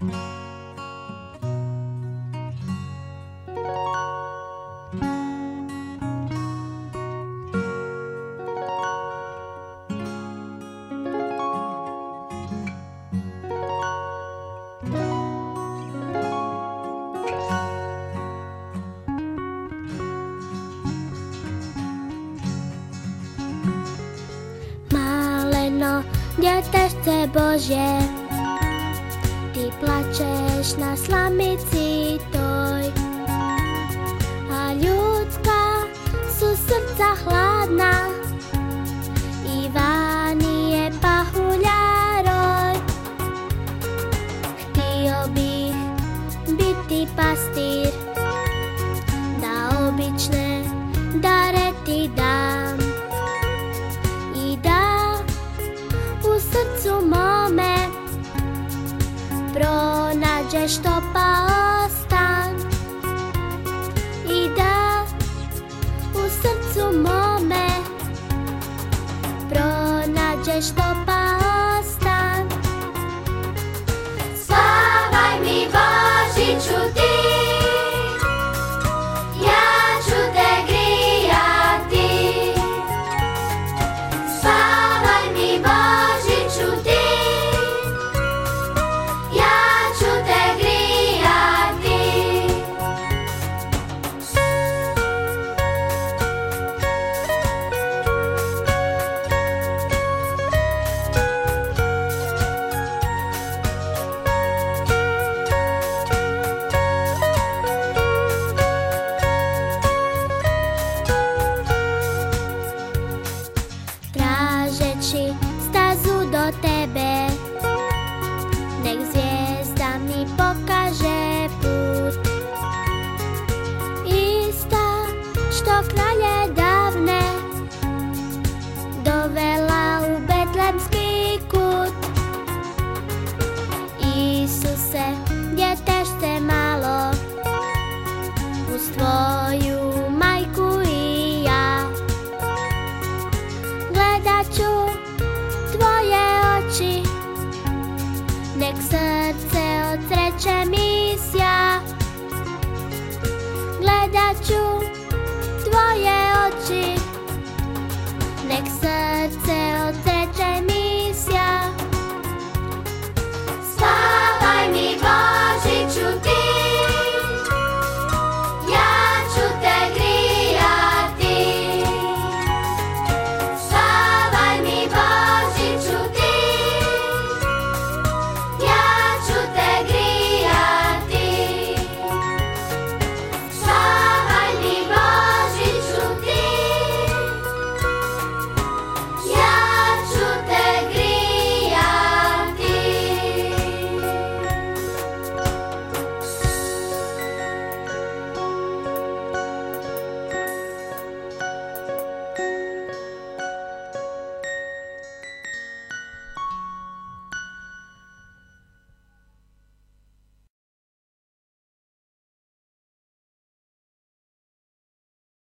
Djetešce Božje, ti plačeš na slamici toj, a ljudska su srca hladna i vani je pahuljaroj. Htio bih biti pastir, da obične dare ti dam i da u srcu mome pronađeš topao stan i da u srcu mome pronađeš topao stan. Spavaj mi Božiću ti, ja ću te grijati. Spavaj mi Božiću ti, ja ću te grijati. Tražeći stazu do tebe, nek zvijezda mi pokaže put. Ista što kralje davne dovela u betlemski kut. Isuse, djetešce malo, uz tvoju majku i ja gledat ću tvoje oči, nek srce od sreće mi sja.